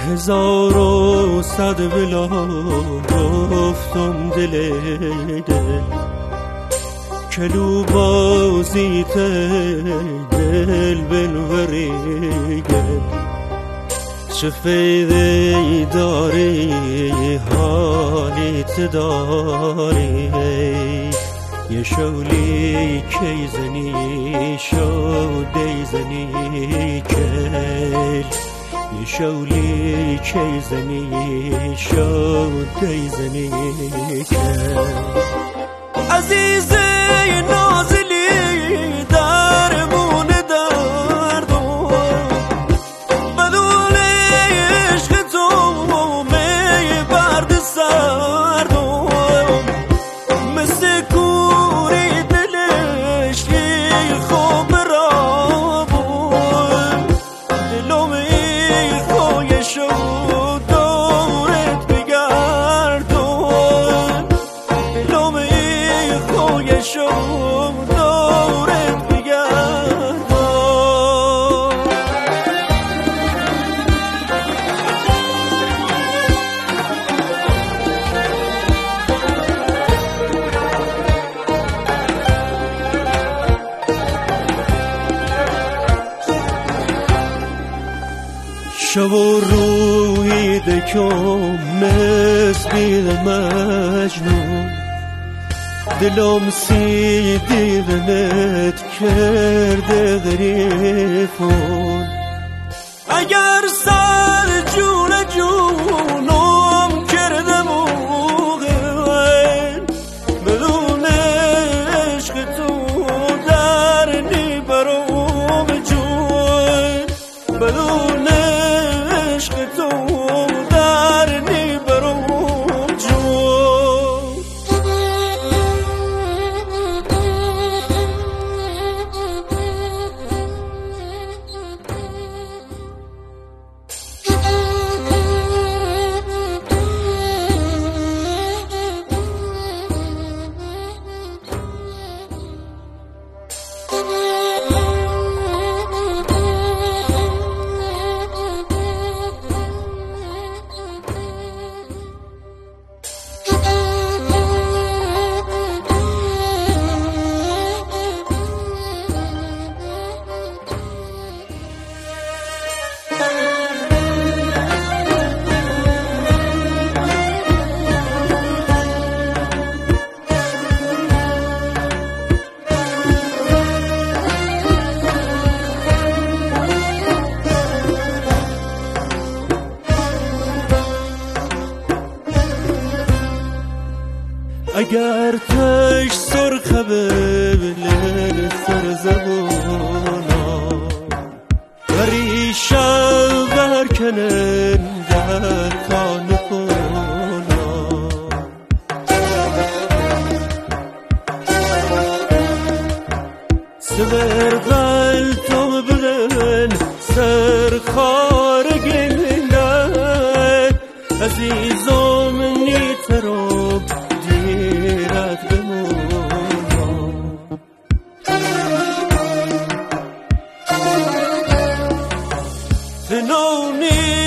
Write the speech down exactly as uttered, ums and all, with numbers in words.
هزار و صد بلا گفتم دل دل کلو بازیت دل بنوری گل چه فیده داری حالیت داری یه شولی کی زنی شودی زنی کل یه شولی کی زنی شودی زنی کل عزیز نازلی درمون دردم بدون عشق تو می برد سردم مثل کوری دلش یه خوب را بود دلم ای خوی شد دورت بگردم دلم ای خوی شد دورت بگردم شب و روی دکم مثل مجنون دلم سی دیدنت کرده غریفون اگر سر جون جونم کرده موقع بدون عشق تو در نی برام جون بدون عشق تو در نی برام جون اگر تش سرخه ببلن سر زبونا وری شغر کنن در کان کونا سبر غلطم بلن سر خار گلن عزیزم نیترم دیرت بمونم فنونی